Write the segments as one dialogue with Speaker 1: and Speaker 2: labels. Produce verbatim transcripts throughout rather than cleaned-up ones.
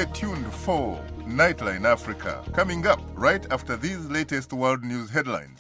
Speaker 1: Stay tuned for Nightline Africa, coming up right after these latest world news headlines.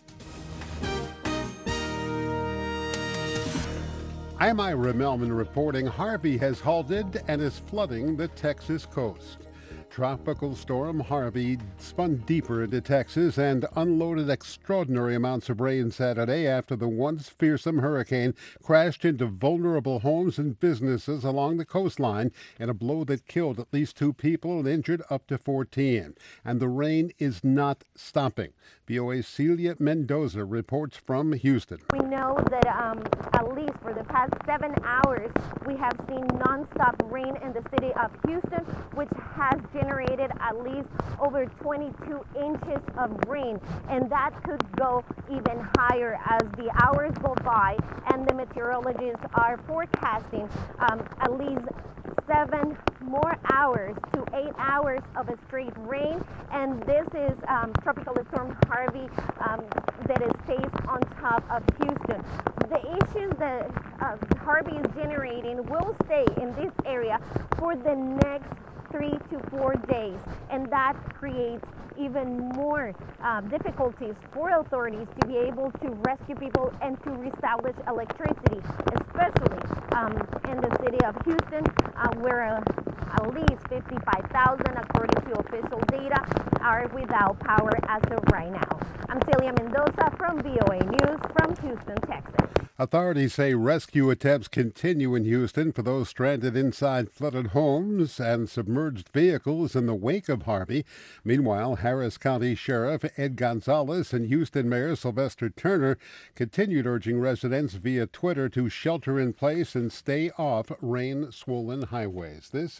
Speaker 2: I'm Ira Melman reporting Harvey has halted and is flooding the Texas coast. Tropical storm Harvey spun deeper into Texas and unloaded extraordinary amounts of rain Saturday after the once fearsome hurricane crashed into vulnerable homes and businesses along the coastline in a blow that killed at least two people and injured up to fourteen. And the rain is not stopping. V O A's Celia Mendoza reports from Houston.
Speaker 3: We know that um, at least for the past seven hours, we have seen nonstop rain in the city of Houston, which has generated at least over twenty-two inches of rain, and that could go even higher as the hours go by, and the meteorologists are forecasting um, at least seven more hours to eight hours of a straight rain. And this is um, Tropical Storm Harvey um, that is based on top of Houston. The issues that uh, Harvey is generating will stay in this area for the next three to four days, and that creates even more uh, difficulties for authorities to be able to rescue people and to reestablish electricity, especially um, in the city of Houston, uh, where uh, at least fifty-five thousand, according to official data, are without power as of right now. I'm Celia Mendoza from V O A News from Houston, Texas.
Speaker 2: Authorities say rescue attempts continue in Houston for those stranded inside flooded homes and submerged vehicles in the wake of Harvey. Meanwhile, Harris County Sheriff Ed Gonzalez and Houston Mayor Sylvester Turner continued urging residents via Twitter to shelter in place and stay off rain-swollen highways. This